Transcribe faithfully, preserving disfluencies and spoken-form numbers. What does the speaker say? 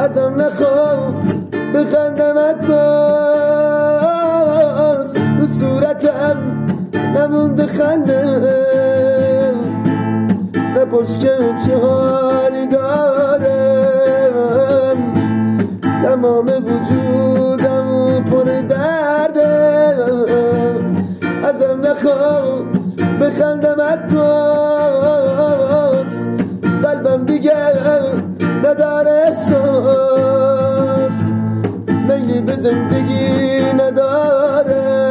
ازم نخوا بخندم عکاس رو صورتم نمونده خنده نپرس که چه حالی دارم تمام وجودم پر درده ازم نخوا بخندم عکاس قلبم دیگر نداره احساس میلی به زندگی نداره